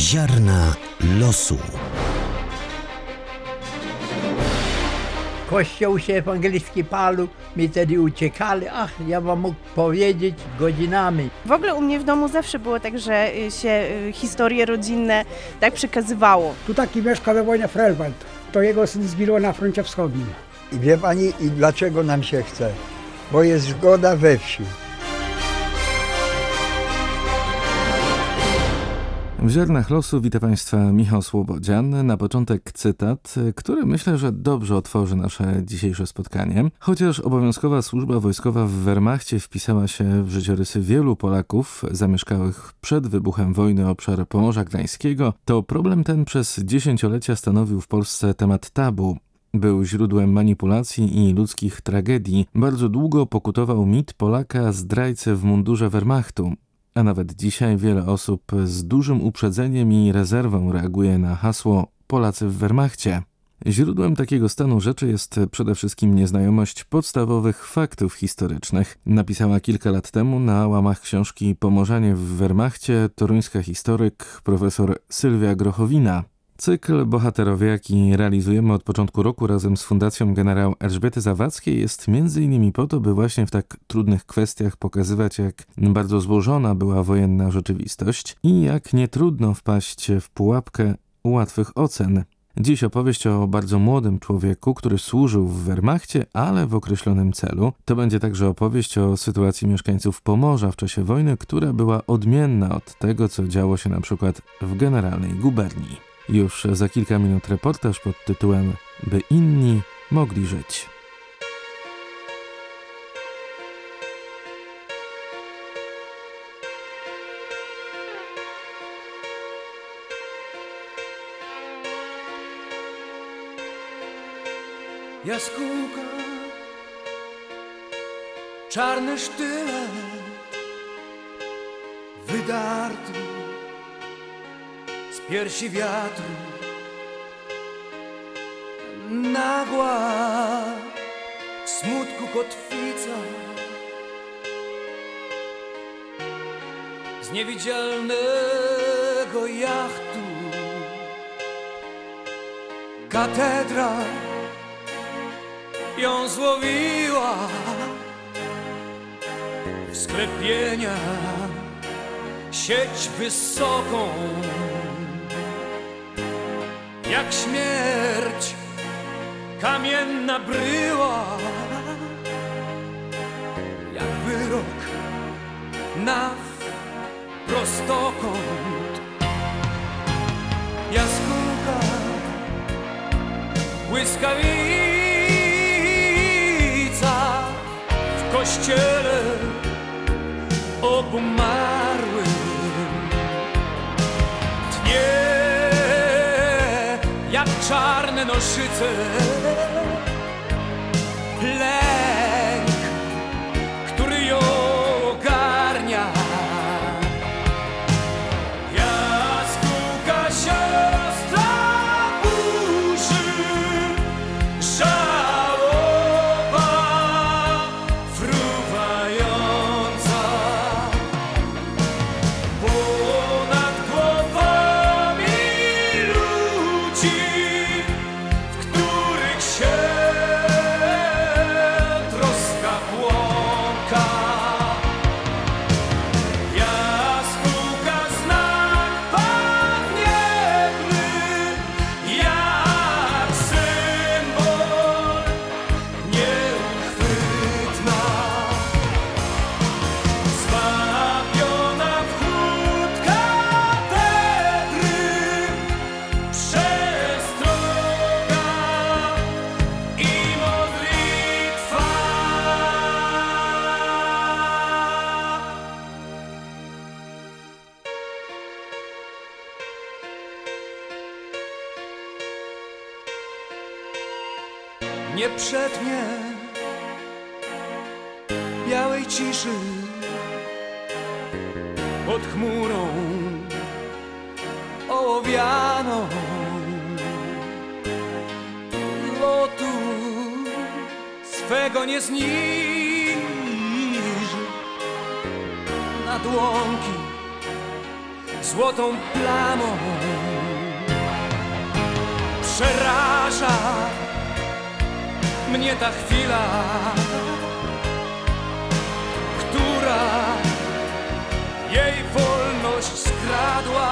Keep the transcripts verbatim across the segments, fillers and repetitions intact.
Ziarna losu. Kościół się ewangelicki palu, my wtedy uciekali, ach, ja wam mógł powiedzieć godzinami. W ogóle u mnie w domu zawsze było tak, że się historie rodzinne tak przekazywało. Tu taki mieszka we wojnie Frelwald, to jego syn zginął na froncie wschodnim. I wie pani, i dlaczego nam się chce? Bo jest zgoda we wsi. W Ziarnach losu wita Państwa Michał Słobodzian. Na początek cytat, który myślę, że dobrze otworzy nasze dzisiejsze spotkanie. Chociaż obowiązkowa służba wojskowa w Wehrmachcie wpisała się w życiorysy wielu Polaków zamieszkałych przed wybuchem wojny obszar Pomorza Gdańskiego, to problem ten przez dziesięciolecia stanowił w Polsce temat tabu. Był źródłem manipulacji i ludzkich tragedii. Bardzo długo pokutował mit Polaka zdrajcy w mundurze Wehrmachtu. A nawet dzisiaj wiele osób z dużym uprzedzeniem i rezerwą reaguje na hasło Polacy w Wehrmachcie. Źródłem takiego stanu rzeczy jest przede wszystkim nieznajomość podstawowych faktów historycznych. Napisała kilka lat temu na łamach książki Pomorzanie w Wehrmachcie toruńska historyk profesor Sylwia Grochowina. Cykl Bohaterowie, jaki realizujemy od początku roku razem z Fundacją Generał Elżbiety Zawadzkiej, jest między innymi po to, by właśnie w tak trudnych kwestiach pokazywać, jak bardzo złożona była wojenna rzeczywistość i jak nie trudno wpaść w pułapkę łatwych ocen. Dziś opowieść o bardzo młodym człowieku, który służył w Wehrmachcie, ale w określonym celu. To będzie także opowieść o sytuacji mieszkańców Pomorza w czasie wojny, która była odmienna od tego, co działo się na przykład w Generalnej Guberni. Już za kilka minut reportaż pod tytułem By inni mogli żyć. Jaskółka, czarny sztylet, wydarty z piersi wiatru, nagła smutku kotwica, z niewidzialnego jachtu katedra ją złowiła w sklepienia sieć wysoką, jak śmierć kamienna bryła, jak wyrok na prostokąt. Jaskółka, błyskawica w kościele obumarłym tnie jak czarne noszyce. Lęk, który ją ogarnia. Jaskółka, siostra burzy, żałoba fruwająca ponad głowami ludzi, w których się troska błąka. Jaskółka, znak panniewny, jak symbol nieuchwytna, zbawiona w chłód katedry, przestroga i modlitwa. Nie przetnie białej ciszy pod chmurą ołowianą lotu swego nie zniży nad łąki złotą plamą. Przeraża mnie ta chwila, która jej wolność skradła.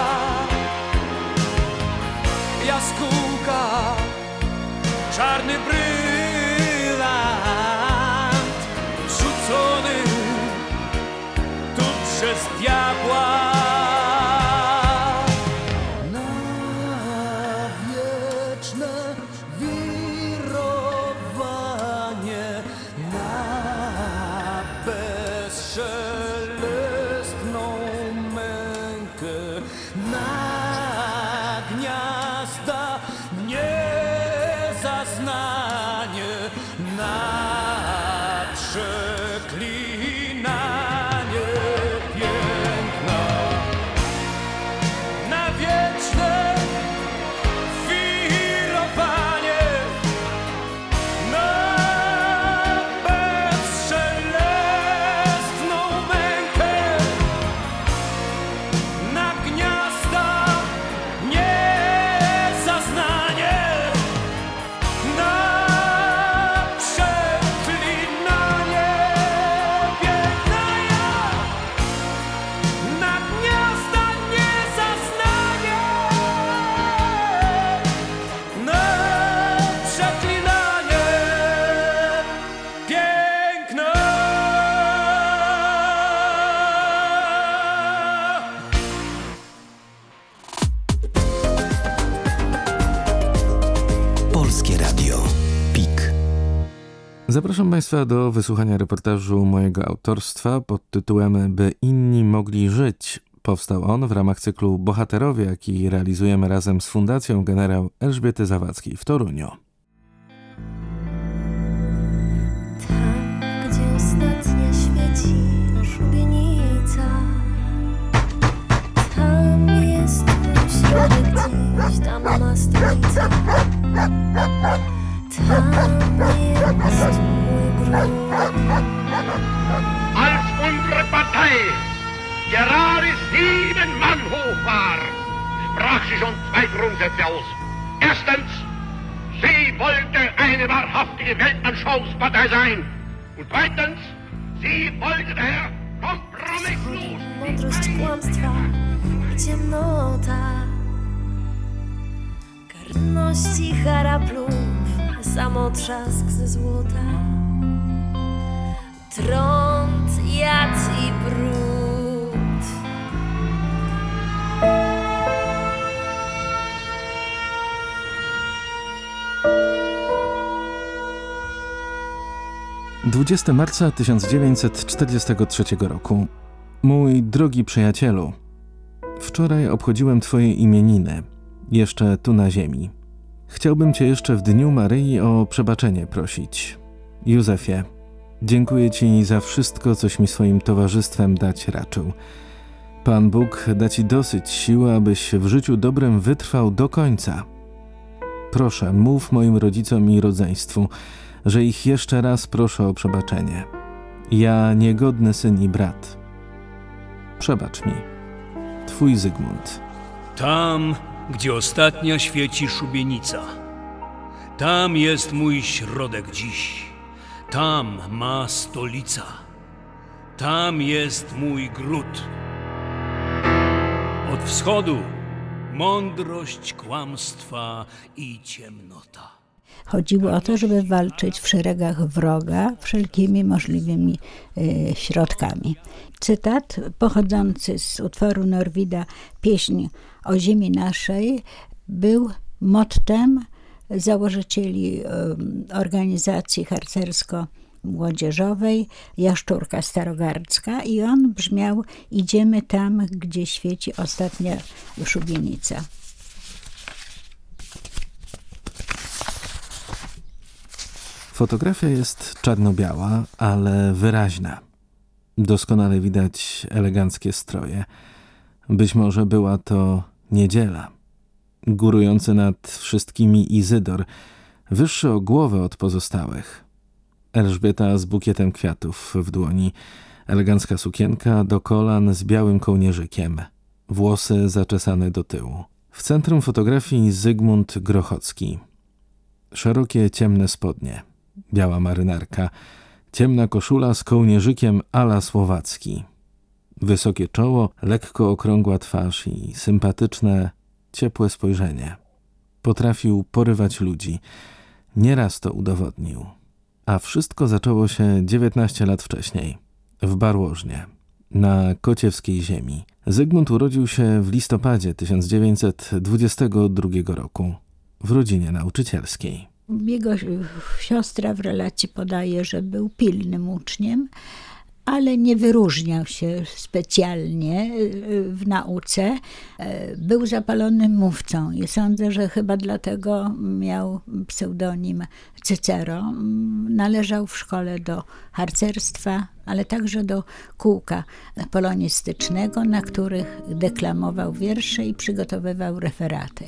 Jaskółka, czarny brylant, rzucony tu przez diabła. Na wieczne wirowanie, na bezszelestną mękę, na gniazda niezaznanie, na przeklinanie piękna, na wieczne wirowanie, na bezszelestną mękę, na gniazda niezaznanie, na przeklinanie piękna ja, na gniazda niezaznanie, na przeklinanie piękna. Polskie Radio. Pik. Zapraszam Państwa do wysłuchania reportażu mojego autorstwa pod tytułem By inni mogli żyć. Powstał on w ramach cyklu Bohaterowie, jaki realizujemy razem z Fundacją Generał Elżbiety Zawadzkiej w Toruniu. Tam, gdzie ostatnia świeci szubienica, tam jest mój środek gdzieś, tam ma stolicę. Tam jest mój grób. Als unsere Partei gerade sieben Mann hoch war, sprach sie schon zwei Grundsätze aus. Erstens, sie wollte eine wahrhaftige Weltanschauungspartei sein. Und zweitens, sie wollte daher kompromisslos. Mądrość kłamstwa i ciemnota, karność i haraplów, samotrzask ze złota, trąd, jad i brud. dwudziestego marca tysiąc dziewięćset czterdziestego trzeciego roku. Mój drogi przyjacielu, wczoraj obchodziłem Twoje imieniny, jeszcze tu na ziemi. Chciałbym Cię jeszcze w Dniu Maryi o przebaczenie prosić. Józefie, dziękuję Ci za wszystko, coś mi swoim towarzystwem dać raczył. Pan Bóg da Ci dosyć siły, abyś w życiu dobrem wytrwał do końca. Proszę, mów moim rodzicom i rodzeństwu, że ich jeszcze raz proszę o przebaczenie. Ja, niegodny syn i brat. Przebacz mi. Twój Zygmunt. Tam, gdzie ostatnia świeci szubienica. Tam jest mój środek dziś. Tam ma stolica. Tam jest mój gród. Od wschodu mądrość kłamstwa i ciemnota. Chodziło o to, żeby walczyć w szeregach wroga wszelkimi możliwymi y, środkami. Cytat pochodzący z utworu Norwida Pieśń o ziemi naszej był mottem założycieli y, organizacji harcersko-młodzieżowej Jaszczurka Starogardzka i on brzmiał: idziemy tam, gdzie świeci ostatnia szubienica. Fotografia jest czarno-biała, ale wyraźna. Doskonale widać eleganckie stroje. Być może była to niedziela. Górujący nad wszystkimi Izydor, wyższy o głowę od pozostałych. Elżbieta z bukietem kwiatów w dłoni, elegancka sukienka do kolan z białym kołnierzykiem. włosy zaczesane do tyłu. W centrum fotografii Zygmunt Grochocki. Szerokie, ciemne spodnie, biała marynarka, ciemna koszula z kołnierzykiem a la słowacki. Wysokie czoło, lekko okrągła twarz i sympatyczne, ciepłe spojrzenie. Potrafił porywać ludzi. Nieraz to udowodnił. A wszystko zaczęło się dziewiętnaście lat wcześniej, w Barłożnie, na kociewskiej ziemi. Zygmunt urodził się w listopadzie tysiąc dziewięćset dwudziestego drugiego roku w rodzinie nauczycielskiej. Jego siostra w relacji podaje, że był pilnym uczniem, ale nie wyróżniał się specjalnie w nauce. Był zapalonym mówcą i sądzę, że chyba dlatego miał pseudonim Cycero. Należał w szkole do harcerstwa, ale także do kółka polonistycznego, na których deklamował wiersze i przygotowywał referaty.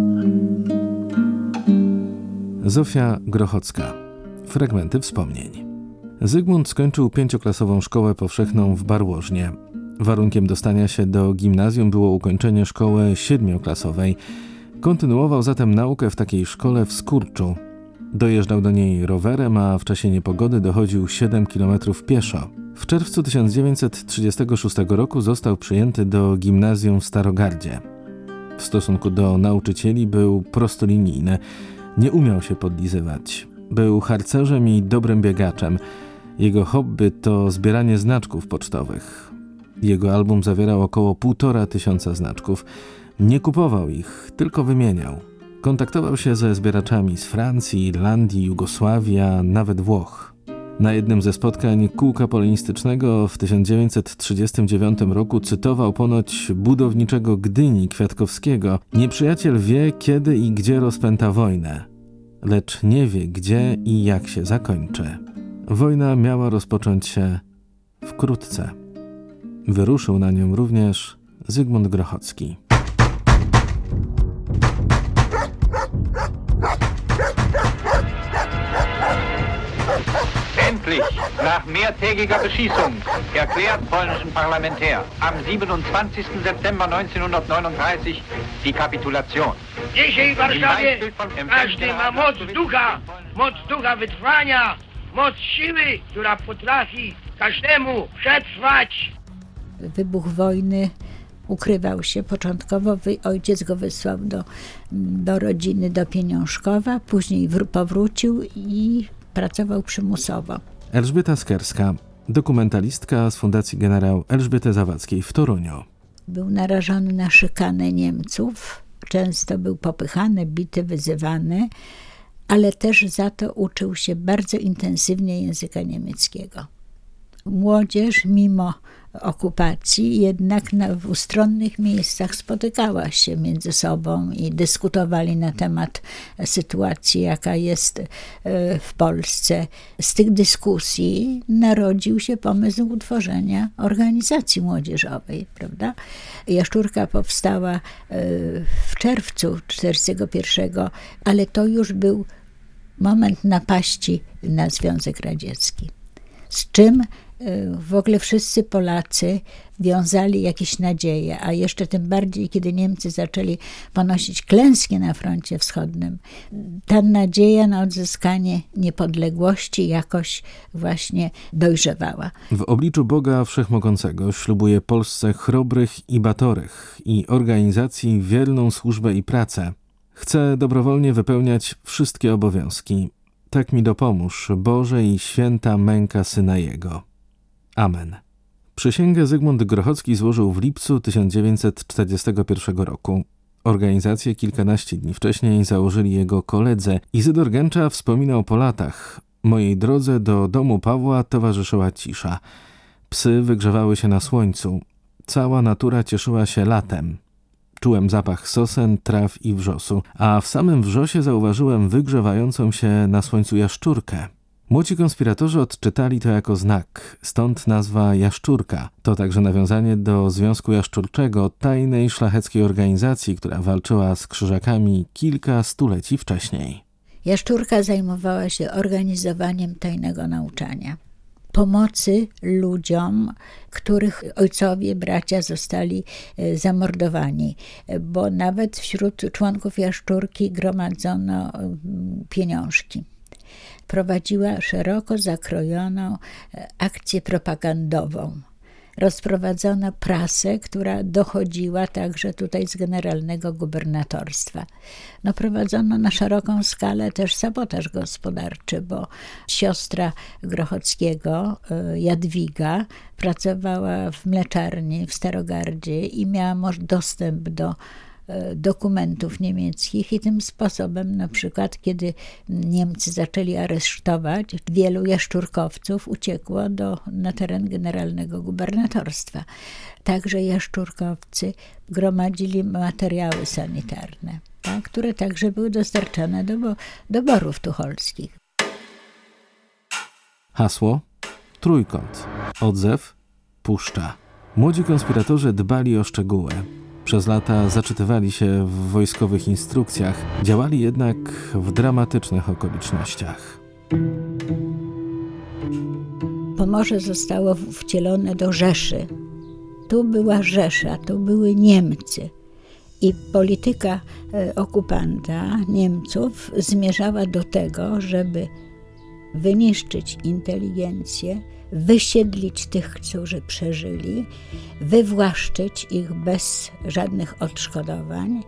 Zofia Grochocka. Fragmenty wspomnień. Zygmunt skończył pięcioklasową szkołę powszechną w Barłożnie. Warunkiem dostania się do gimnazjum było ukończenie szkoły siedmioklasowej. Kontynuował zatem naukę w takiej szkole w Skurczu. Dojeżdżał do niej rowerem, a w czasie niepogody dochodził siedem kilometrów pieszo. W czerwcu tysiąc dziewięćset trzydziestego szóstego roku został przyjęty do gimnazjum w Starogardzie. W stosunku do nauczycieli był prostolinijny. Nie umiał się podlizywać. Był harcerzem i dobrym biegaczem. Jego hobby to zbieranie znaczków pocztowych. Jego album zawierał około półtora tysiąca znaczków. Nie kupował ich, tylko wymieniał. Kontaktował się ze zbieraczami z Francji, Irlandii, Jugosławii, a nawet Włoch. Na jednym ze spotkań kółka polonistycznego w tysiąc dziewięćset trzydziestym dziewiątym roku cytował ponoć budowniczego Gdyni Kwiatkowskiego: nieprzyjaciel wie, kiedy i gdzie rozpęta wojnę, lecz nie wie, gdzie i jak się zakończy. Wojna miała rozpocząć się wkrótce. Wyruszył na nią również Zygmunt Grochocki. Endlich, nach mehrtägiger Beschießung, erklärt polnischen Parlamentär am siebenundzwanzigsten September neunzehnhundertneununddreißig die Kapitulation. Dzisiaj w Warszawie każdy ma moc ducha, moc ducha wytrwania, moc siły, która potrafi każdemu przetrwać. Wybuch wojny, ukrywał się początkowo. Ojciec go wysłał do, do rodziny, do Pieniążkowa, później wr- powrócił i pracował przymusowo. Elżbieta Skerska, dokumentalistka z Fundacji Generał Elżbiety Zawadzkiej w Toruniu. Był narażony na szykanę Niemców. Często był popychany, bity, wyzywany, ale też za to uczył się bardzo intensywnie języka niemieckiego. Młodzież mimo okupacji jednak na, w ustronnych miejscach spotykała się między sobą i dyskutowali na temat sytuacji, jaka jest w Polsce. Z tych dyskusji narodził się pomysł utworzenia organizacji młodzieżowej, prawda? Jaszczurka powstała w czerwcu tysiąc dziewięćset czterdziestego pierwszego, ale to już był moment napaści na Związek Radziecki. Z czym w ogóle wszyscy Polacy wiązali jakieś nadzieje, a jeszcze tym bardziej, kiedy Niemcy zaczęli ponosić klęski na froncie wschodnim. Ta nadzieja na odzyskanie niepodległości jakoś właśnie dojrzewała. W obliczu Boga Wszechmogącego ślubuje Polsce chrobrych i batorych i organizacji wierną służbę i pracę. Chcę dobrowolnie wypełniać wszystkie obowiązki. Tak mi dopomóż, Boże i święta męka Syna Jego. Amen. Przysięgę Zygmunt Grochocki złożył w lipcu tysiąc dziewięćset czterdziestego pierwszego roku. Organizację kilkanaście dni wcześniej założyli jego koledzy. Izydor Gęcza wspominał po latach: mojej drodze do domu Pawła towarzyszyła cisza. Psy wygrzewały się na słońcu. Cała natura cieszyła się latem. Czułem zapach sosen, traw i wrzosu, a w samym wrzosie zauważyłem wygrzewającą się na słońcu jaszczurkę. Młodzi konspiratorzy odczytali to jako znak, stąd nazwa Jaszczurka. To także nawiązanie do Związku Jaszczurczego, tajnej szlacheckiej organizacji, która walczyła z krzyżakami kilka stuleci wcześniej. Jaszczurka zajmowała się organizowaniem tajnego nauczania. pomocy ludziom, których ojcowie, bracia zostali zamordowani, bo nawet wśród członków Jaszczurki gromadzono pieniążki. Prowadziła szeroko zakrojoną akcję propagandową. Rozprowadzono prasę, która dochodziła także tutaj z generalnego gubernatorstwa. No, prowadzono na szeroką skalę też sabotaż gospodarczy, bo siostra Grochockiego, Jadwiga, pracowała w mleczarni w Starogardzie i miała dostęp do dokumentów niemieckich i tym sposobem na przykład, kiedy Niemcy zaczęli aresztować, wielu jaszczurkowców uciekło do, na teren generalnego gubernatorstwa. Także jaszczurkowcy gromadzili materiały sanitarne, tak, które także były dostarczane do, do Borów Tucholskich. Hasło: trójkąt. Odzew: puszcza. Młodzi konspiratorzy dbali o szczegóły. Przez lata zaczytywali się w wojskowych instrukcjach, działali jednak w dramatycznych okolicznościach. Pomorze zostało wcielone do Rzeszy. Tu była Rzesza, tu były Niemcy. I polityka okupanta, Niemców, zmierzała do tego, żeby wyniszczyć inteligencję, wysiedlić tych, którzy przeżyli, wywłaszczyć ich bez żadnych odszkodowań,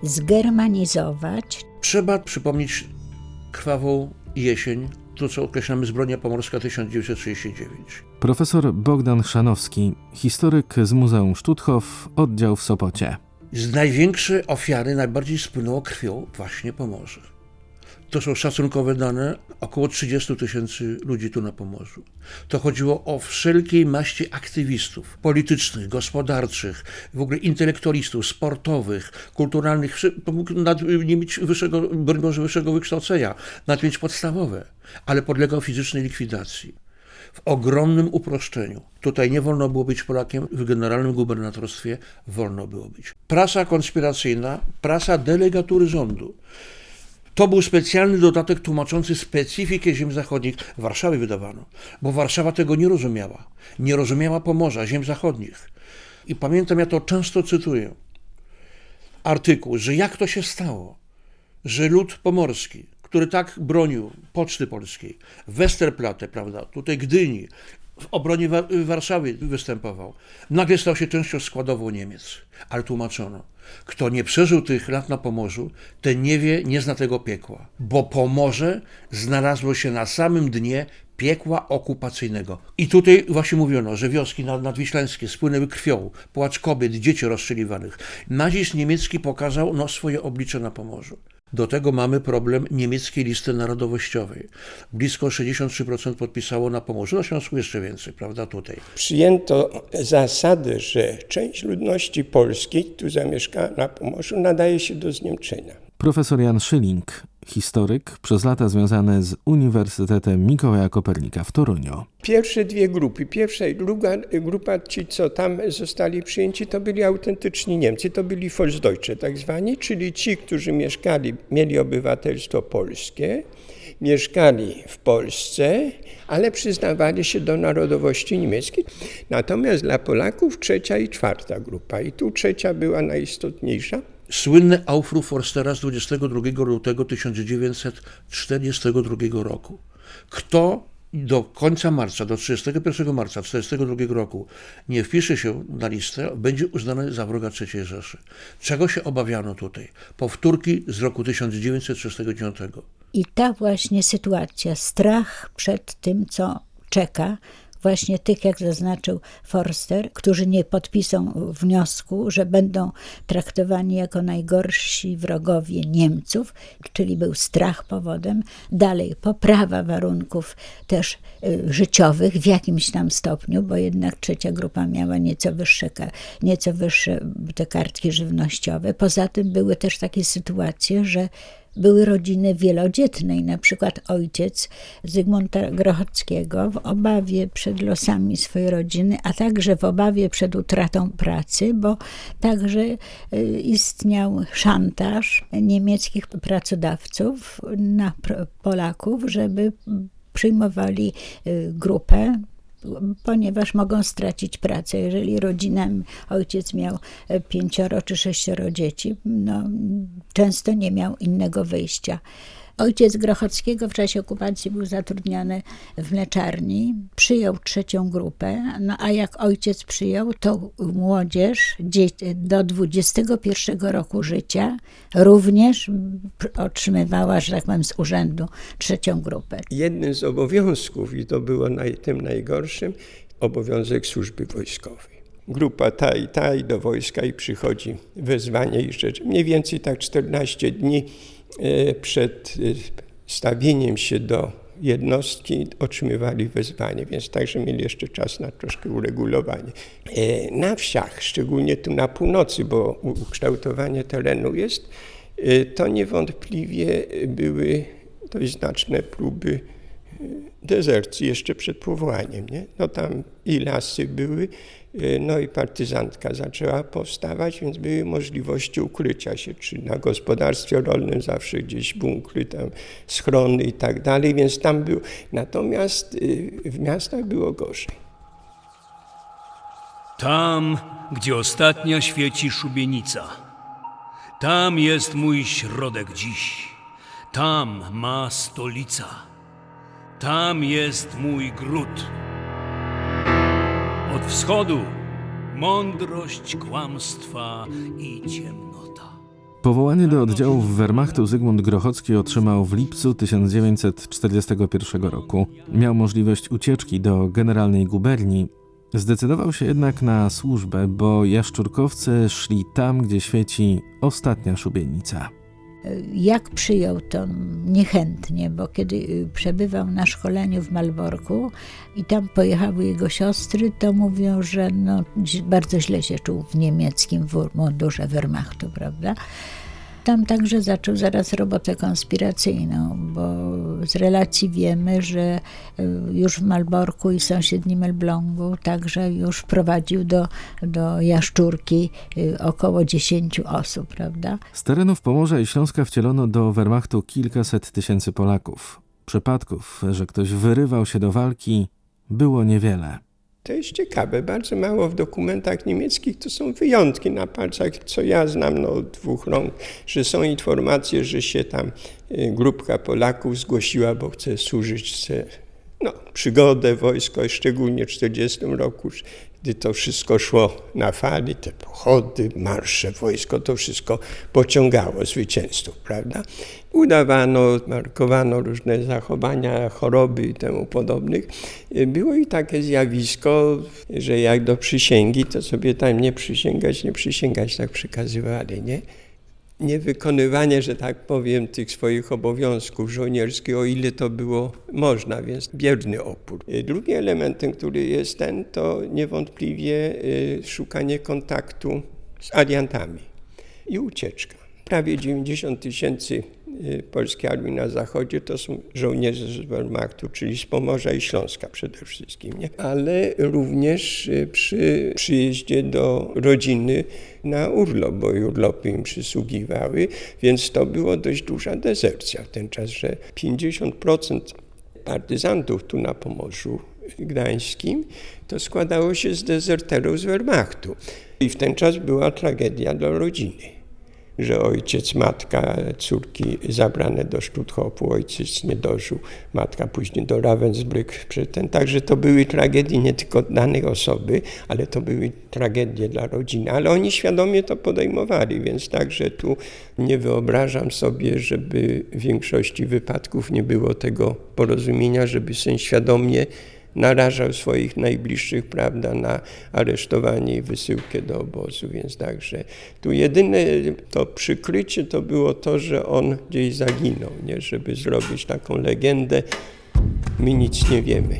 zgermanizować. Trzeba przypomnieć krwawą jesień, to co określamy Zbrodnia Pomorska tysiąc dziewięćset trzydziesty dziewiąty. Profesor Bogdan Chrzanowski, historyk z Muzeum Stutthof, oddział w Sopocie. Z największe ofiary najbardziej spłynęło krwią właśnie Pomorze. To są szacunkowe dane, około trzydzieści tysięcy ludzi tu na Pomorzu. To chodziło o wszelkiej maści aktywistów politycznych, gospodarczych, w ogóle intelektualistów, sportowych, kulturalnych, nie mieć wyższego, broń Boże, wyższego wykształcenia, nawet mieć podstawowe, ale podlegał fizycznej likwidacji. W ogromnym uproszczeniu. Tutaj nie wolno było być Polakiem, w generalnym gubernatorstwie wolno było być. Prasa konspiracyjna, prasa delegatury rządu. To był specjalny dodatek tłumaczący specyfikę ziem zachodnich. W Warszawie wydawano, bo Warszawa tego nie rozumiała. Nie rozumiała Pomorza, ziem zachodnich. I pamiętam, ja to często cytuję, artykuł, że jak to się stało, że lud pomorski, który tak bronił Poczty Polskiej, Westerplatte, prawda, tutaj Gdyni, w obronie Wa- Warszawy występował, nagle stał się częścią składową Niemiec. Ale tłumaczono, kto nie przeżył tych lat na Pomorzu, ten nie wie, nie zna tego piekła. Bo Pomorze znalazło się na samym dnie piekła okupacyjnego. I tutaj właśnie mówiono, że wioski nad- nadwiślańskie spłynęły krwią, płacz kobiet, dzieci rozstrzeliwanych. Nazizm niemiecki pokazał no, swoje oblicze na Pomorzu. Do tego mamy problem niemieckiej listy narodowościowej. Blisko sześćdziesiąt trzy procent podpisało na Pomorzu, na Śląsku jeszcze więcej, prawda, tutaj. Przyjęto zasadę, że część ludności polskiej, tu zamieszkała na Pomorzu, nadaje się do zniemczenia. Profesor Jan Schilling, historyk, przez lata związany z Uniwersytetem Mikołaja Kopernika w Toruniu. Pierwsze dwie grupy, pierwsza i druga grupa, ci co tam zostali przyjęci, to byli autentyczni Niemcy, to byli Volksdeutsche tak zwani, czyli ci, którzy mieszkali, mieli obywatelstwo polskie, mieszkali w Polsce, ale przyznawali się do narodowości niemieckiej. Natomiast dla Polaków trzecia i czwarta grupa i tu trzecia była najistotniejsza. Słynny Aufruf Forstera z dwudziestego drugiego lutego tysiąc dziewięćset czterdziestego drugiego roku. Kto do końca marca, do trzydziestego pierwszego marca tysiąc dziewięćset czterdziestego drugiego roku nie wpisze się na listę, będzie uznany za wroga trzeciej Rzeszy. Czego się obawiano tutaj? Powtórki z roku tysiąc dziewięćset trzydziestego dziewiątego. I ta właśnie sytuacja, strach przed tym, co czeka, właśnie tych, jak zaznaczył Forster, którzy nie podpiszą wniosku, że będą traktowani jako najgorsi wrogowie Niemców, czyli był strach powodem. Dalej poprawa warunków też y, życiowych w jakimś tam stopniu, bo jednak trzecia grupa miała nieco wyższe, nieco wyższe te kartki żywnościowe. Poza tym były też takie sytuacje, że były rodziny wielodzietne i na przykład ojciec Zygmunta Grochockiego w obawie przed losami swojej rodziny, a także w obawie przed utratą pracy, bo także istniał szantaż niemieckich pracodawców na Polaków, żeby przyjmowali grupę ponieważ mogą stracić pracę. Jeżeli rodzina, ojciec miał pięcioro czy sześcioro dzieci, no, często nie miał innego wyjścia. Ojciec Grochockiego w czasie okupacji był zatrudniony w mleczarni, przyjął trzecią grupę, no a jak ojciec przyjął, to młodzież do dwudziestego pierwszego roku życia również otrzymywała, że tak powiem, z urzędu trzecią grupę. Jednym z obowiązków, i to było naj, tym najgorszym, obowiązek służby wojskowej. Grupa ta i ta i do wojska i przychodzi wezwanie i rzeczy. Mniej więcej tak czternaście dni przed stawieniem się do jednostki otrzymywali wezwanie, więc także mieli jeszcze czas na troszkę uregulowanie. Na wsiach, szczególnie tu na północy, bo ukształtowanie terenu jest, to niewątpliwie były dość znaczne próby dezercji jeszcze przed powołaniem. Nie? No tam i lasy były, no i partyzantka zaczęła powstawać, więc były możliwości ukrycia się, czy na gospodarstwie rolnym zawsze gdzieś bunkry, tam schrony i tak dalej, więc tam był. Natomiast w miastach było gorzej. Tam, gdzie ostatnia świeci szubienica, tam jest mój środek dziś, tam ma stolica, tam jest mój gród. Od wschodu mądrość kłamstwa i ciemnota. Powołanie do oddziałów Wehrmachtu Zygmunt Grochocki otrzymał w lipcu tysiąc dziewięćset czterdziestego pierwszego roku. Miał możliwość ucieczki do generalnej guberni. Zdecydował się jednak na służbę, bo jaszczurkowcy szli tam, gdzie świeci ostatnia szubienica. Jak przyjął to niechętnie, bo kiedy przebywał na szkoleniu w Malborku i tam pojechały jego siostry, to mówią, że no, bardzo źle się czuł w niemieckim mundurze Wehrmachtu, prawda? Tam także zaczął zaraz robotę konspiracyjną, bo z relacji wiemy, że już w Malborku i sąsiednim Elblągu także już wprowadził do, do Jaszczurki około dziesięciu osób, prawda? Z terenów Pomorza i Śląska wcielono do Wehrmachtu kilkaset tysięcy Polaków. Przypadków, że ktoś wyrywał się do walki, było niewiele. To jest ciekawe, bardzo mało w dokumentach niemieckich, to są wyjątki na palcach, co ja znam no, od dwóch rąk, że są informacje, że się tam grupka Polaków zgłosiła, bo chce służyć, chce no, przygodę, wojsko, szczególnie w czterdziestym roku, gdy to wszystko szło na fali, te pochody, marsze, wojsko, to wszystko pociągało zwycięzców, prawda? Udawano, markowano różne zachowania, choroby i temu podobnych. Było i takie zjawisko, że jak do przysięgi, to sobie tam nie przysięgać, nie przysięgać, tak przykazywali, nie? Niewykonywanie, że tak powiem, tych swoich obowiązków żołnierskich, o ile to było można, więc bierny opór. Drugi elementem, który jest ten, to niewątpliwie szukanie kontaktu z aliantami i ucieczka. Prawie dziewięćdziesiąt tysięcy polskiej armii na zachodzie to są żołnierze z Wehrmachtu, czyli z Pomorza i Śląska przede wszystkim, nie? Ale również przy przyjeździe do rodziny na urlop, bo urlopy im przysługiwały, więc to było dość duża dezercja w ten czas, że pięćdziesiąt procent partyzantów tu na Pomorzu Gdańskim to składało się z dezerterów z Wehrmachtu. I w ten czas była tragedia dla rodziny, że ojciec, matka, córki zabrane do Stutthofu, ojciec nie dożył, matka później do Ravensbrück. Ten, także to były tragedie nie tylko danej osoby, ale to były tragedie dla rodziny. Ale oni świadomie to podejmowali, więc także tu nie wyobrażam sobie, żeby w większości wypadków nie było tego porozumienia, żeby syn świadomie narażał swoich najbliższych, prawda, na aresztowanie i wysyłkę do obozu, więc także tu jedyne to przykrycie to było to, że on gdzieś zaginął, nie, żeby zrobić taką legendę, my nic nie wiemy.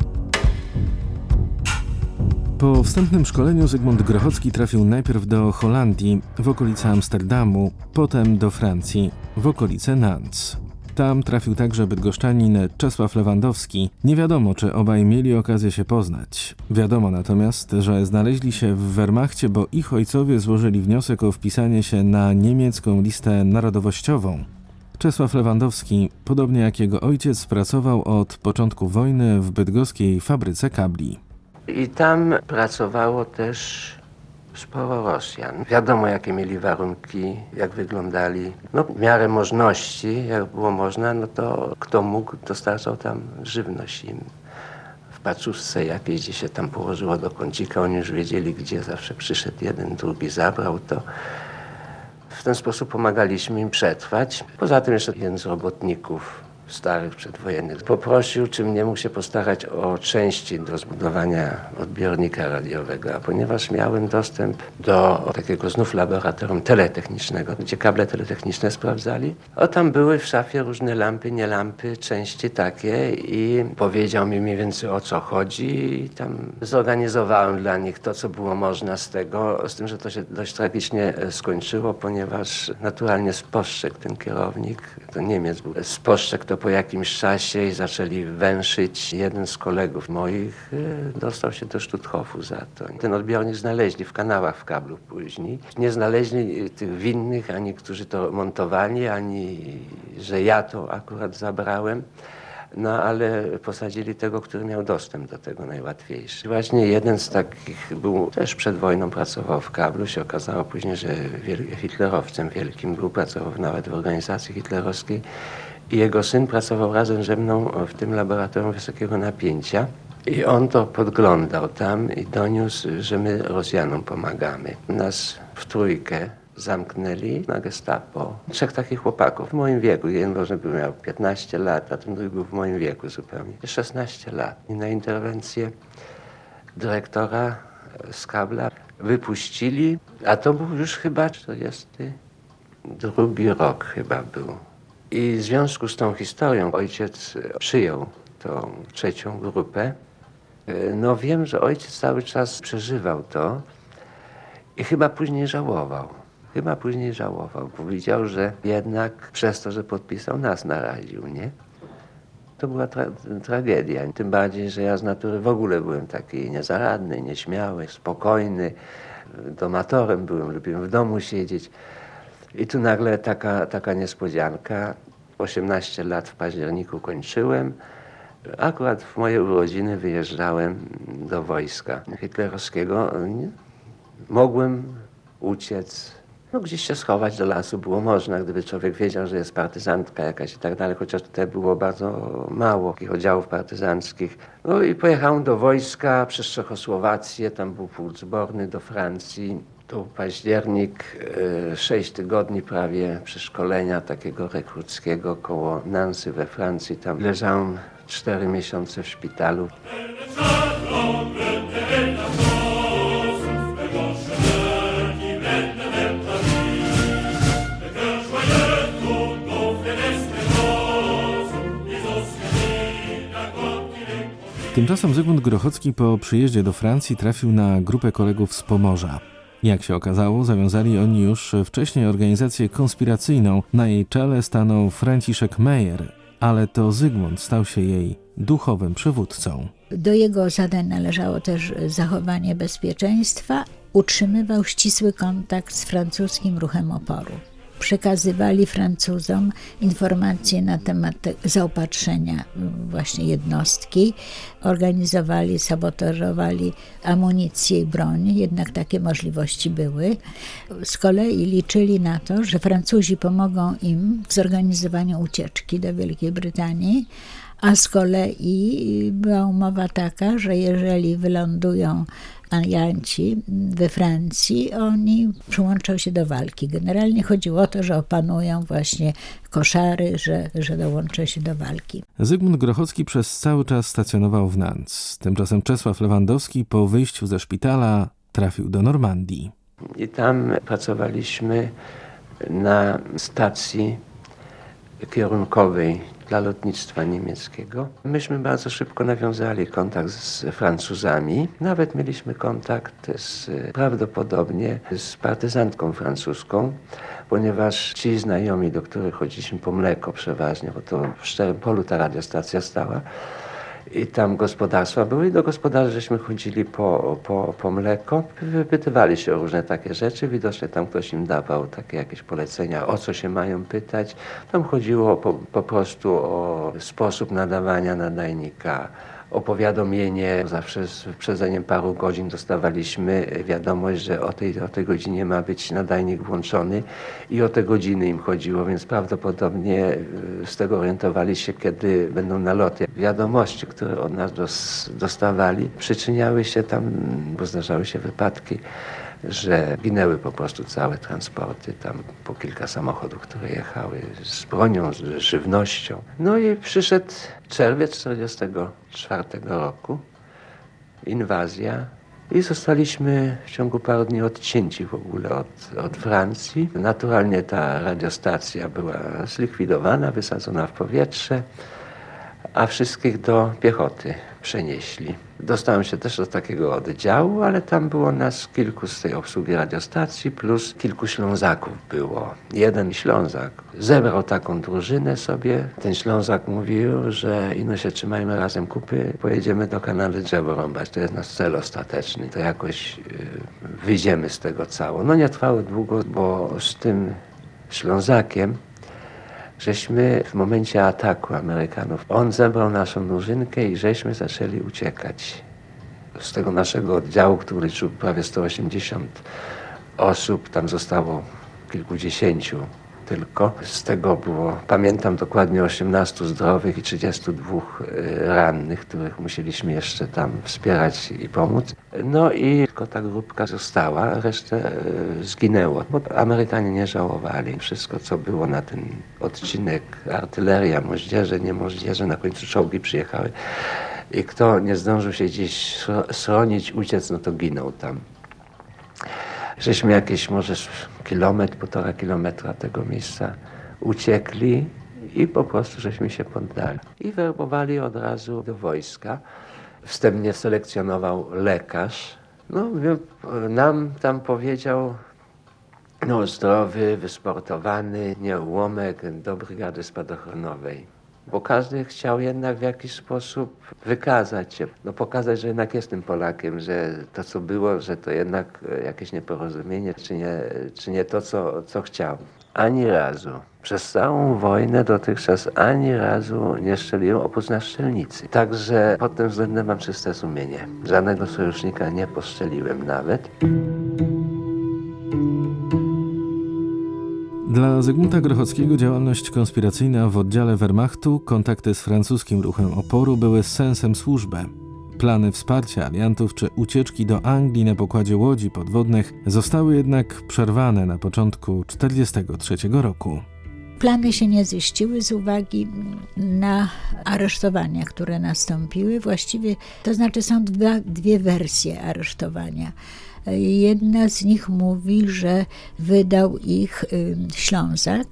Po wstępnym szkoleniu Zygmunt Grochocki trafił najpierw do Holandii, w okolice Amsterdamu, potem do Francji, w okolice Nantes. Tam trafił także bydgoszczanin Czesław Lewandowski. Nie wiadomo, czy obaj mieli okazję się poznać. Wiadomo natomiast, że znaleźli się w Wehrmachcie, bo ich ojcowie złożyli wniosek o wpisanie się na niemiecką listę narodowościową. Czesław Lewandowski, podobnie jak jego ojciec, pracował od początku wojny w bydgoskiej fabryce kabli. I tam pracowało też sporo Rosjan. Wiadomo, jakie mieli warunki, jak wyglądali. No, w miarę możności, jak było można, no to kto mógł, dostarczał tam żywność im. W paczuszce jakiejś, gdzie się tam położyło do kącika, oni już wiedzieli, gdzie zawsze przyszedł jeden, drugi zabrał to. W ten sposób pomagaliśmy im przetrwać. Poza tym jeszcze jeden z robotników starych, przedwojennych poprosił, czy mnie mógł się postarać o części do zbudowania odbiornika radiowego, a ponieważ miałem dostęp do takiego znów laboratorium teletechnicznego, gdzie kable teletechniczne sprawdzali, o tam były w szafie różne lampy, nie lampy, części takie i powiedział mi mniej więcej o co chodzi i tam zorganizowałem dla nich to, co było można z tego, z tym, że to się dość tragicznie skończyło, ponieważ naturalnie spostrzegł ten kierownik, to Niemiec był, spostrzegł to po jakimś czasie i zaczęli węszyć. Jeden z kolegów moich dostał się do Sztuthofu za to. Ten odbiornik znaleźli w kanałach w kablu później. Nie znaleźli tych winnych, ani którzy to montowali, ani że ja to akurat zabrałem. No ale posadzili tego, który miał dostęp do tego najłatwiejszy. Właśnie jeden z takich był, też przed wojną pracował w kablu. Się okazało później, że hitlerowcem wielkim był, pracował nawet w organizacji hitlerowskiej. I jego syn pracował razem ze mną w tym laboratorium wysokiego napięcia. I on to podglądał tam i doniósł, że my Rosjanom pomagamy. Nas w trójkę zamknęli na gestapo. Trzech takich chłopaków w moim wieku. Jeden może by miał piętnaście lat, a ten drugi był w moim wieku zupełnie. szesnaście lat. I na interwencję dyrektora z kabla wypuścili, a to był już chyba czterdziesty drugi rok chyba był. I w związku z tą historią ojciec przyjął tą trzecią grupę. No wiem, że ojciec cały czas przeżywał to i chyba później żałował. Chyba później żałował, bo widział, że jednak przez to, że podpisał, nas naraził, nie? To była tra tragedia. Tym bardziej, że ja z natury w ogóle byłem taki niezaradny, nieśmiały, spokojny. Domatorem byłem, lubiłem w domu siedzieć. I tu nagle taka, taka niespodzianka. osiemnaście lat w październiku kończyłem. Akurat w moje urodziny wyjeżdżałem do wojska hitlerowskiego. Mogłem uciec, no gdzieś się schować do lasu było można, gdyby człowiek wiedział, że jest partyzantka jakaś i tak dalej, chociaż tutaj było bardzo mało takich oddziałów partyzanckich. No i pojechałem do wojska przez Czechosłowację, tam był pułk zborny do Francji. To był październik, sześć tygodni prawie przeszkolenia takiego rekruckiego koło Nancy we Francji. Tam leżałem cztery miesiące w szpitalu. Tymczasem Zygmunt Grochocki po przyjeździe do Francji trafił na grupę kolegów z Pomorza. Jak się okazało, zawiązali oni już wcześniej organizację konspiracyjną. Na jej czele stanął Franciszek Meyer, ale to Zygmunt stał się jej duchowym przywódcą. Do jego zadań należało też zachowanie bezpieczeństwa. Utrzymywał ścisły kontakt z francuskim ruchem oporu. Przekazywali Francuzom informacje na temat zaopatrzenia właśnie jednostki, organizowali, sabotażowali amunicję i broń, jednak takie możliwości były. Z kolei liczyli na to, że Francuzi pomogą im w zorganizowaniu ucieczki do Wielkiej Brytanii, a z kolei była umowa taka, że jeżeli wylądują alianci we Francji, oni przyłączą się do walki. Generalnie chodziło o to, że opanują właśnie koszary, że, że dołączą się do walki. Zygmunt Grochocki przez cały czas stacjonował w Nantes. Tymczasem Czesław Lewandowski po wyjściu ze szpitala trafił do Normandii. I tam pracowaliśmy na stacji kierunkowej dla lotnictwa niemieckiego. Myśmy bardzo szybko nawiązali kontakt z Francuzami. Nawet mieliśmy kontakt z, prawdopodobnie z partyzantką francuską, ponieważ ci znajomi, do których chodziliśmy po mleko przeważnie, bo to w Szczerym Polu ta radiostacja stała, I tam gospodarstwa były i do gospodarzy żeśmy chodzili po, po, po mleko. Wypytywali się o różne takie rzeczy. Widocznie tam ktoś im dawał takie jakieś polecenia, o co się mają pytać. Tam chodziło po, po prostu o sposób nadawania nadajnika, o powiadomienie. Zawsze z wyprzedzeniem paru godzin dostawaliśmy wiadomość, że o tej, o tej godzinie ma być nadajnik włączony i o te godziny im chodziło, więc prawdopodobnie z tego orientowali się, kiedy będą naloty. Wiadomości, które od nas dos, dostawali, przyczyniały się tam, bo zdarzały się wypadki, że ginęły po prostu całe transporty, tam po kilka samochodów, które jechały z bronią, z żywnością. No i przyszedł czerwiec czterdziestego czwartego roku, inwazja i zostaliśmy w ciągu paru dni odcięci w ogóle od, od Francji. Naturalnie ta radiostacja była zlikwidowana, wysadzona w powietrze, a wszystkich do piechoty przenieśli. Dostałem się też do takiego oddziału, ale tam było nas kilku z tej obsługi radiostacji, plus kilku Ślązaków było. Jeden Ślązak zebrał taką drużynę sobie. Ten Ślązak mówił, że ino się trzymajmy razem kupy, pojedziemy do Kanady drzewo rąbać. To jest nasz cel ostateczny. To jakoś yy, wyjdziemy z tego cało. No nie trwało długo, bo z tym Ślązakiem żeśmy w momencie ataku Amerykanów, on zebrał naszą drużynkę i żeśmy zaczęli uciekać. Z tego naszego oddziału, który liczył prawie sto osiemdziesiąt osób, tam zostało kilkudziesięciu tylko. Z tego było, pamiętam dokładnie, osiemnastu zdrowych i trzydziestu dwóch rannych, których musieliśmy jeszcze tam wspierać i pomóc. No i tylko ta grupka została, resztę zginęło. Bo Amerykanie nie żałowali. Wszystko, co było na ten odcinek, artyleria, moździerze, nie moździerze, na końcu czołgi przyjechały. I kto nie zdążył się gdzieś schronić, uciec, no to ginął tam. Żeśmy jakieś może kilometr, półtora kilometra tego miejsca uciekli i po prostu żeśmy się poddali. I werbowali od razu do wojska. Wstępnie selekcjonował lekarz. No, nam tam powiedział, no zdrowy, wysportowany, nieułomek do brygady spadochronowej. Bo każdy chciał jednak w jakiś sposób wykazać się, no pokazać, że jednak jestem Polakiem, że to co było, że to jednak jakieś nieporozumienie, czy nie, czy nie to, co, co chciał. Ani razu, przez całą wojnę dotychczas ani razu nie strzeliłem oprócz na strzelnicy. Także pod tym względem mam czyste sumienie. Żadnego sojusznika nie postrzeliłem nawet. Dla Zygmunta Grochockiego działalność konspiracyjna w oddziale Wehrmachtu, kontakty z francuskim ruchem oporu były sensem służby. Plany wsparcia aliantów czy ucieczki do Anglii na pokładzie łodzi podwodnych zostały jednak przerwane na początku tysiąc dziewięćset czterdziestego trzeciego roku. Plany się nie ziściły z uwagi na aresztowania, które nastąpiły. Właściwie, to znaczy są dwa, dwie wersje aresztowania. Jedna z nich mówi, że wydał ich Ślązak,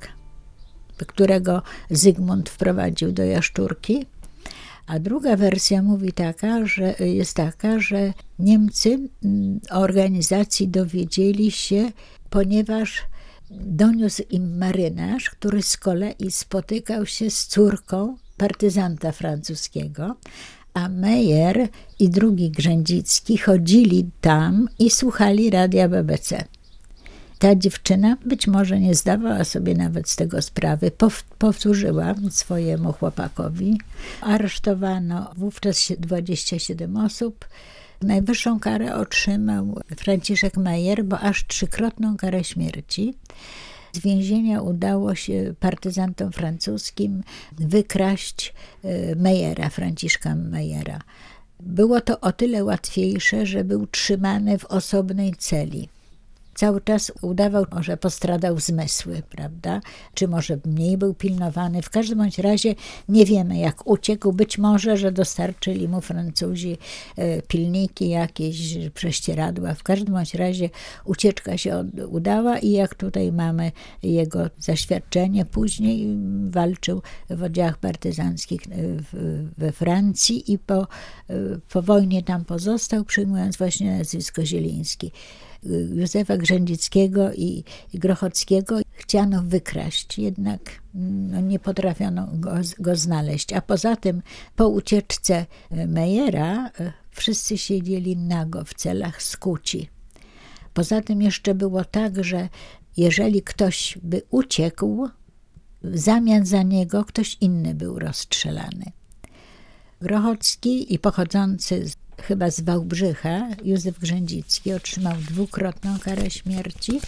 którego Zygmunt wprowadził do Jaszczurki. A druga wersja mówi taka, że jest taka, że Niemcy o organizacji dowiedzieli się, ponieważ doniósł im marynarz, który z kolei spotykał się z córką partyzanta francuskiego, a Meyer i drugi Grzędzicki chodzili tam i słuchali radia B B C. Ta dziewczyna być może nie zdawała sobie nawet z tego sprawy, powtórzyła swojemu chłopakowi. Aresztowano wówczas dwadzieścia siedem osób. Najwyższą karę otrzymał Franciszek Meyer, bo aż trzykrotną karę śmierci. Z więzienia udało się partyzantom francuskim wykraść Meyera, Franciszka Meyera. Było to o tyle łatwiejsze, że był trzymany w osobnej celi. Cały czas udawał, że postradał zmysły, prawda? Czy może mniej był pilnowany. W każdym bądź razie nie wiemy, jak uciekł. Być może, że dostarczyli mu Francuzi pilniki jakieś, prześcieradła. W każdym bądź razie ucieczka się udała i jak tutaj mamy jego zaświadczenie, później walczył w oddziałach partyzanckich we Francji i po, po wojnie tam pozostał, przyjmując właśnie nazwisko Zieliński. Józefa Grzędzickiego i, i Grochockiego chciano wykraść, jednak no, nie potrafiono go, go znaleźć. A poza tym po ucieczce Mejera wszyscy siedzieli nago w celach skuci. Poza tym jeszcze było tak, że jeżeli ktoś by uciekł, w zamian za niego ktoś inny był rozstrzelany. Grochocki i pochodzący z, chyba z Wałbrzycha, Józef Grzędzicki otrzymał dwukrotną karę śmierci.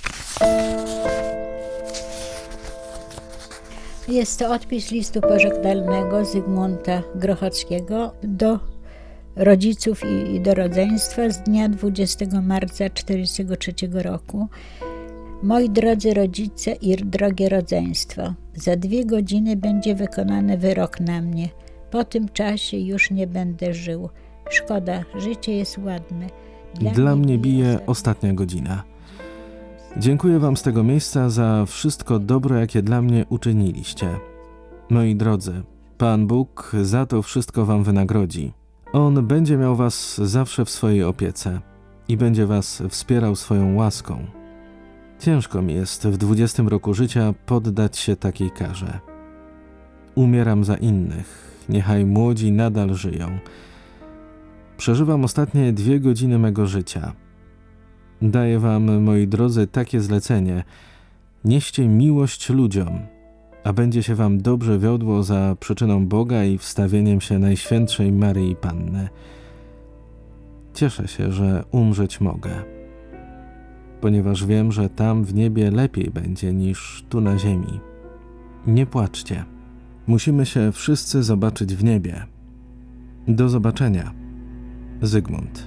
Jest to odpis listu pożegnalnego Zygmunta Grochockiego do rodziców i, i do rodzeństwa z dnia dwudziestego marca tysiąc dziewięćset czterdziestego trzeciego roku. Moi drodzy rodzice i drogie rodzeństwo, za dwie godziny będzie wykonany wyrok na mnie. Po tym czasie już nie będę żył. Szkoda, życie jest ładne. Dla, Dla mnie bije ostatnia godzina. Dziękuję wam z tego miejsca za wszystko dobro, jakie dla mnie uczyniliście. Moi drodzy, Pan Bóg za to wszystko wam wynagrodzi. On będzie miał was zawsze w swojej opiece i będzie was wspierał swoją łaską. Ciężko mi jest w dwudziestym roku życia poddać się takiej karze. Umieram za innych, niechaj młodzi nadal żyją. Przeżywam ostatnie dwie godziny mego życia. Daję wam, moi drodzy, takie zlecenie. Nieście miłość ludziom, a będzie się wam dobrze wiodło za przyczyną Boga i wstawieniem się Najświętszej Maryi Panny. Cieszę się, że umrzeć mogę, ponieważ wiem, że tam w niebie lepiej będzie niż tu na ziemi. Nie płaczcie. Musimy się wszyscy zobaczyć w niebie. Do zobaczenia. Zygmunt.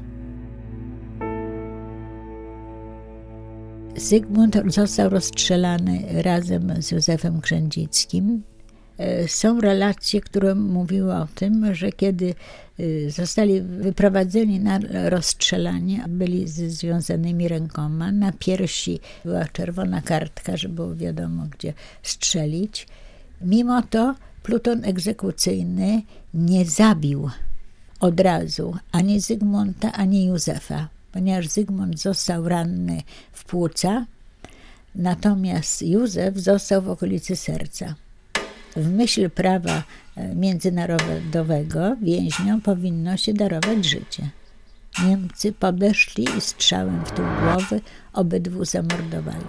Zygmunt został rozstrzelany razem z Józefem Grzędzickim. Są relacje, które mówiły o tym, że kiedy zostali wyprowadzeni na rozstrzelanie, byli ze związanymi rękoma. Na piersi była czerwona kartka, żeby było wiadomo, gdzie strzelić. Mimo to pluton egzekucyjny nie zabił od razu ani Zygmunta, ani Józefa, ponieważ Zygmunt został ranny w płuca, natomiast Józef został w okolicy serca. W myśl prawa międzynarodowego więźniom powinno się darować życie. Niemcy podeszli i strzałem w tył głowy obydwu zamordowali.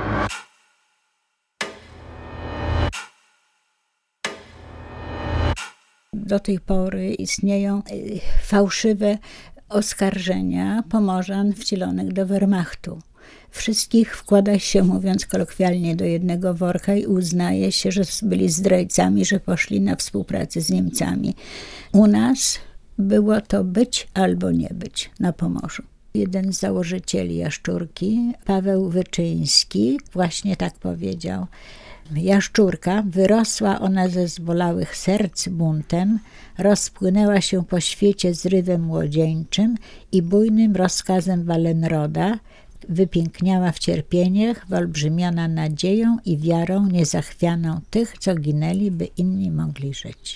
Do tej pory istnieją fałszywe oskarżenia Pomorzan wcielonych do Wehrmachtu. Wszystkich wkłada się, mówiąc kolokwialnie, do jednego worka i uznaje się, że byli zdrajcami, że poszli na współpracę z Niemcami. U nas było to być albo nie być na Pomorzu. Jeden z założycieli Jaszczurki, Paweł Wyczyński, właśnie tak powiedział. Jaszczurka, wyrosła ona ze zbolałych serc buntem, rozpłynęła się po świecie zrywem młodzieńczym i bujnym rozkazem Wallenroda, wypiękniała w cierpieniach, wyolbrzymiona nadzieją i wiarą niezachwianą tych, co ginęli, by inni mogli żyć.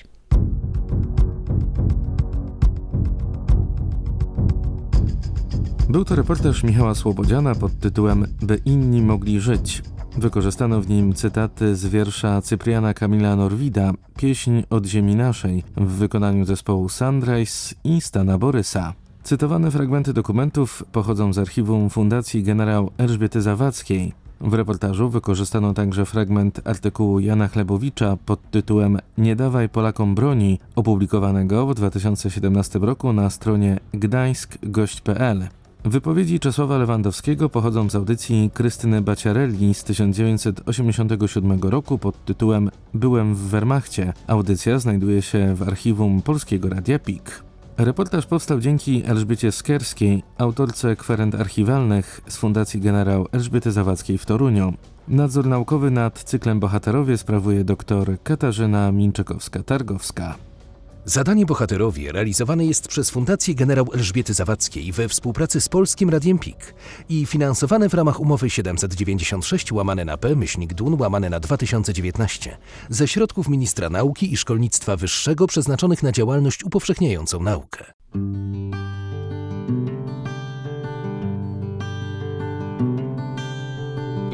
Był to reportaż Michała Słobodziana pod tytułem By inni mogli żyć. Wykorzystano w nim cytaty z wiersza Cypriana Kamila Norwida, Pieśń od ziemi naszej, w wykonaniu zespołu Sunrise i Stana Borysa. Cytowane fragmenty dokumentów pochodzą z archiwum Fundacji Generał Elżbiety Zawadzkiej. W reportażu wykorzystano także fragment artykułu Jana Chlebowicza pod tytułem Nie dawaj Polakom broni, opublikowanego w dwa tysiące siedemnastym roku na stronie gdańsk gość kropka p l. Wypowiedzi Czesława Lewandowskiego pochodzą z audycji Krystyny Baciarelli z tysiąc dziewięćset osiemdziesiątego siódmego roku pod tytułem Byłem w Wehrmachcie. Audycja znajduje się w archiwum Polskiego Radia P I K. Reportaż powstał dzięki Elżbiecie Skerskiej, autorce kwerend archiwalnych z Fundacji Generał Elżbiety Zawadzkiej w Toruniu. Nadzór naukowy nad cyklem Bohaterowie sprawuje dr Katarzyna Minczykowska-Targowska. Zadanie Bohaterowie realizowane jest przez Fundację Generał Elżbiety Zawadzkiej we współpracy z Polskim Radiem P I K i finansowane w ramach umowy siedemset dziewięćdziesiąt sześć łamane na P myślnik D U N łamane na dwa tysiące dziewiętnaście ze środków Ministra Nauki i Szkolnictwa Wyższego przeznaczonych na działalność upowszechniającą naukę.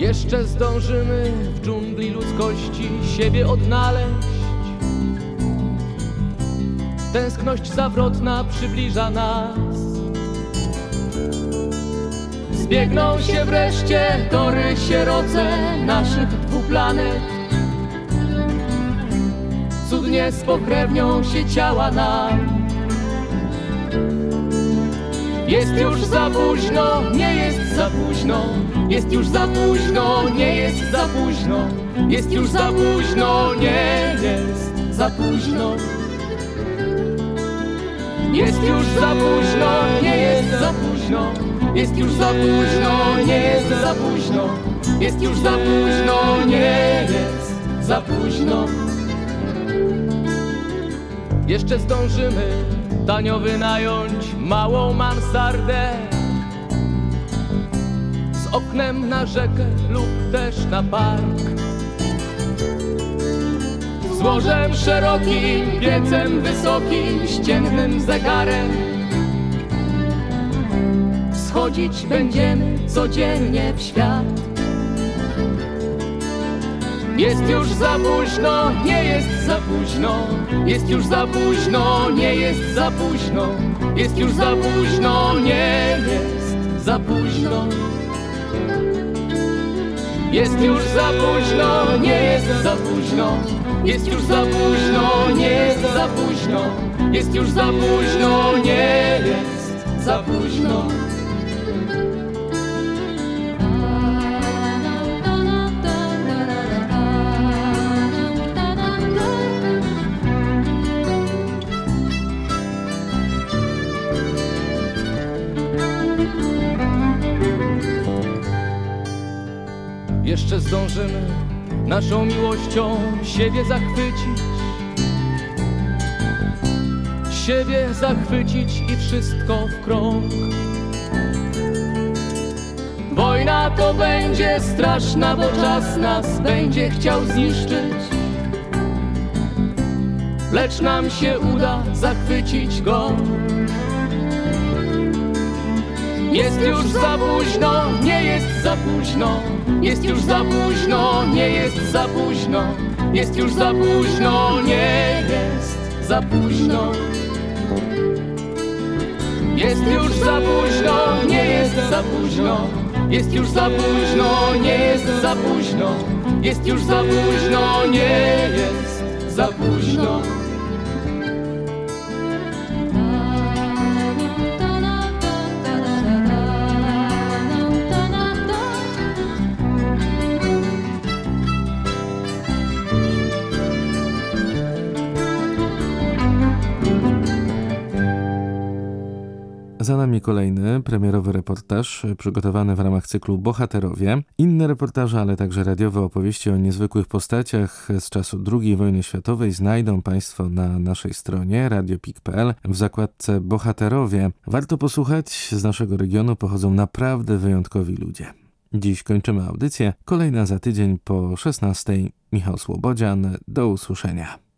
Jeszcze zdążymy w dżungli ludzkości siebie odnaleźć. Tęskność zawrotna przybliża nas. Zbiegną się wreszcie tory sieroce naszych dwóch planet. Cudnie spokrewnią się ciała nam. Jest już za późno, nie jest za późno. Jest już za późno, nie jest za późno. Jest już za późno, nie jest za późno. Jest już za późno, nie jest za późno. Jest już za późno, nie jest za późno. Jest już za późno, nie jest za późno. Jeszcze zdążymy tanio wynająć małą mansardę z oknem na rzekę lub też na park. Z łożem szerokim, piecem wysokim, ściennym zegarem. Schodzić będziemy codziennie w świat. Jest już za późno, nie jest za późno. Jest już za późno, nie jest za późno. Jest już za późno, nie jest za późno. Jest już za późno, nie jest za późno. Jest już za późno, nie jest za późno. Jest już za późno, nie jest za późno. Jeszcze zdążymy naszą miłością siebie zachwycić. Siebie zachwycić i wszystko w krąg. Wojna to będzie straszna, bo czas nas będzie chciał zniszczyć. Lecz nam się uda zachwycić go. Jest już za późno, nie jest za późno. Jest już za późno, nie jest za późno. Jest już za późno, nie jest za późno. Jest już za późno, nie jest za późno. Jest już za późno, nie jest za późno. Jest już za późno, nie jest za późno. Za nami kolejny premierowy reportaż przygotowany w ramach cyklu Bohaterowie. Inne reportaże, ale także radiowe opowieści o niezwykłych postaciach z czasu drugiej wojny światowej znajdą Państwo na naszej stronie radio pik kropka pe el w zakładce Bohaterowie. Warto posłuchać, z naszego regionu pochodzą naprawdę wyjątkowi ludzie. Dziś kończymy audycję, kolejna za tydzień po szesnastej. Michał Słobodzian, do usłyszenia.